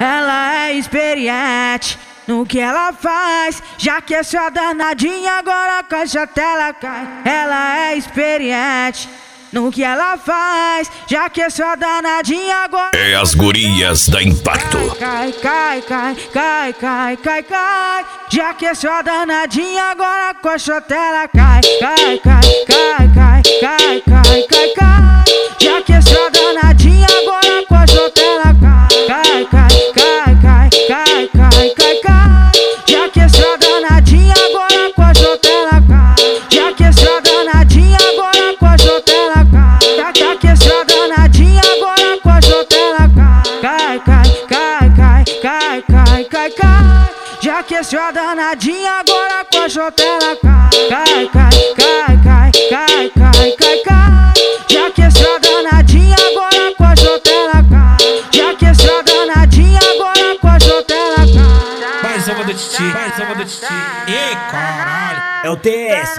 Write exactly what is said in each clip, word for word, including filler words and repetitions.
ela é experiente no que ela faz, já que é só danadinha, agora a cachatela cai. Ela é experiente no que ela faz, já que é só danadinha, agora é as gurias da Impacto. Cai, cai, cai, cai, cai, cai, cai, já que é só danadinha, agora a coxotela cai. Cai, cai, cai, cai, cai, cai, cai, cai, já que é só danadinha, agora a coxotela cai. Cai, cai, cai, cai, cai, cai, cai, cai, já que é só danadinha, agora a coxotela cai. Já que é só danadinha, agora a coxotela cai. Já que é só danadinha, agora a coxotela cai. Cai, cai, cai, cai, cai, cai, cai, já que é só danadinha, agora a coxotela cai. Cai, cai, cai, cai, cai, cai, cai, já que é só danadinha, agora a coxotela cai. Já que é só danadinha, agora a coxotela cai. Mais uma do Titi, mais uma do Titi. Ê, caralho. É o T S,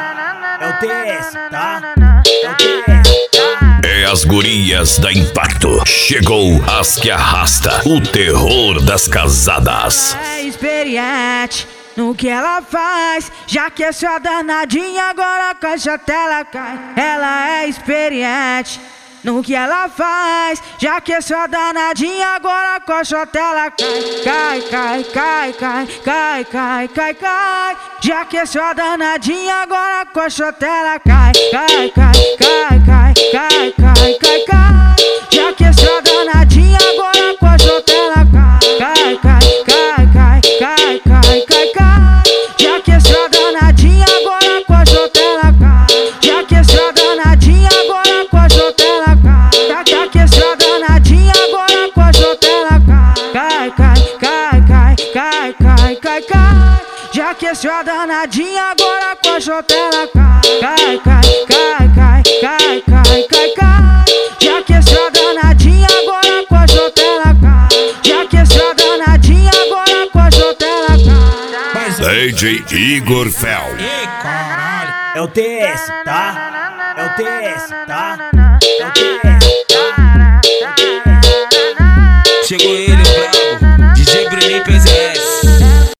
tá? É o T S, tá? É o T S, tá? É as gurias da Impacto. Chegou as que arrasta o terror das casadas. Ela é experiente no que ela faz, já que é só danadinha, agora a cachatela cai. Ela é experiente no que ela faz, já que é só danadinha, agora a coxotela cai. Cai, cai, cai, cai, cai, cai, cai, cai, já que é só danadinha, agora a coxotela cai. Cai, cai, cai, cai, cai, cai, cai, cai, já que é só danadinha, agora a coxotela cai. Cai, cai, cai, cai, cai, cai, cai, cai, já que é só danadinha, agora a coxotela cai. Já que é só danadinha, agora a coxotela cai. Já que é só danadinha, agora a coxotela cai. Cai, cai, cai, cai, cai, cai, cai, já que é só danadinha, agora a coxotela cai. Cai, cai, cai, cai, cai, cai, cai, já que é só danadinha, agora a coxotela cai. Já que é só danadinha, agora a coxotela cai. D J Igor Fel. Ê, caralho. É o T S, tá? É o T S, tá? É o T S, tá?